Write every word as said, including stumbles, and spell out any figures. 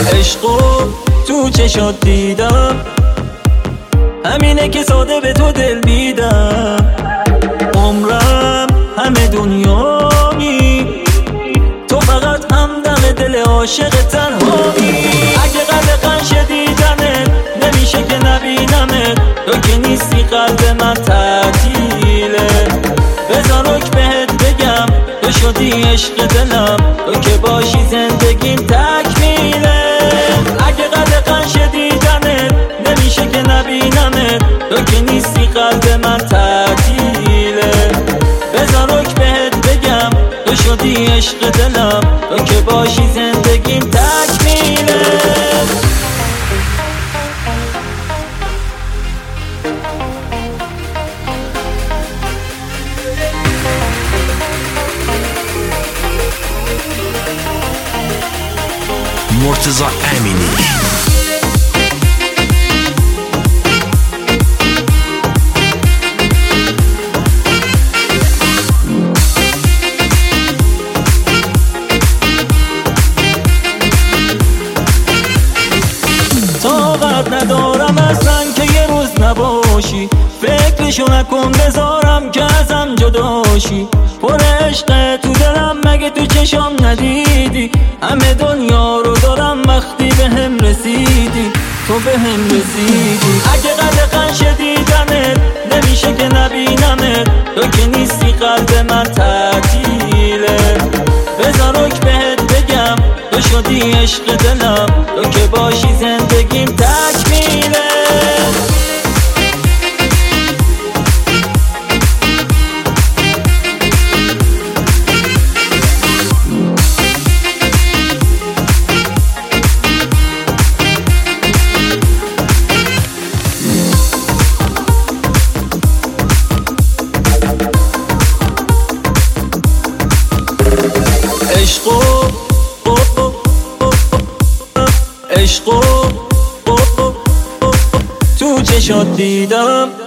عشقو تو چشات دیدم، همینه که ساده به تو دل میدم. عمرم همه دنیایی، تو فقط همدم دل عاشق تنهایی. اگه قلقن شدیدنت نمیشه که نبینمت، تو که نیستی قلب من تعطیله. بذار که بهت بگم تو شدی عشق دلم، تو که باشی زندگیم تکمیله. اگه قلقن شدیدنت نمیشه که نبینمت، تو که نیستی قلب من تعطیله. بذار که بهت بگم تو شدی عشق دلم، تو که باشی زندگیم تکمیله. مرتضی امینی. طاقت ندارم اصلا که یه روز نباشی، فکرشو نکن بذارم که ازم جداشی. پر عشق تو دلم مگه تو چشام ندیدی، همه دنیا رو دارم وقتی به هم رسیدی، تو به هم رسیدی. اگه قلقن شدیدنت نمیشه که نبینمت، تو که نیستی قلب من تعطیله. بذار که بهت بگم تو شدی عشق دلم، تو که باشی زندگیم تکمیله. عشقو عشقو تو چشات دیدم،